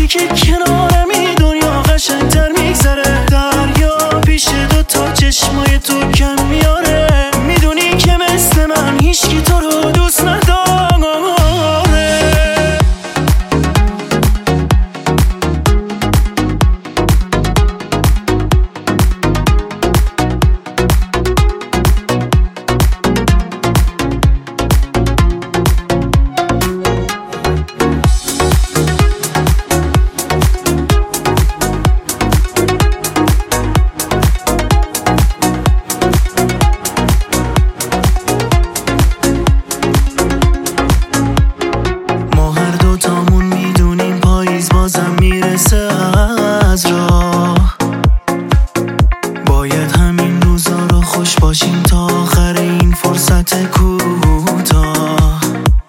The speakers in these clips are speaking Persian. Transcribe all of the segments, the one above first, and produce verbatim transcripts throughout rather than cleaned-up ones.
وقتی که کنارمی دنیا قشنگتر میگذره. دریا پیش دو تا چشمای تو کم میاره. میدونی که مثل من هیچکی تو رو دوست نداره. میرسه از راه، باید همین روزا رو خوش باشیم تا آخر این فرصت کوتاه.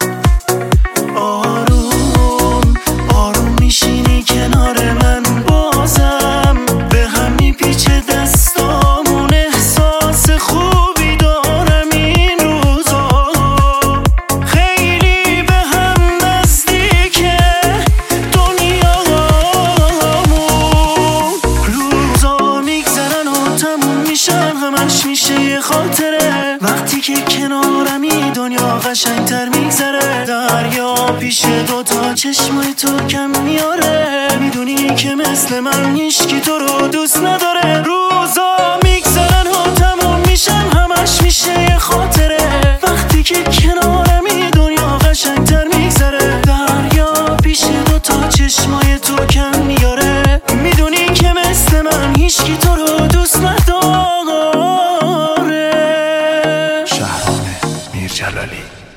آروم آروم میشینی کنار من، بازم به هم میپیچه دستامون. احساس خوبی دارم این روزا، خیلی به هم نزدیکه دنیا. همش میشه یه خاطره. وقتی که کنارمی دنیا قشنگتر میگذره. دریا پیش دوتا چشمای تو کم میاره. میدونی که مثل من هیچکی تو رو دوست نداره. روزا میگذرن و تموم میشن، همش میشه یه خاطره. وقتی که کنارمی دنیا قشنگتر میگذره. دریا پیش دوتا چشمای تو کم میاره. میدونی که مثل من هیچکی تو رو دوست نداره. جلالی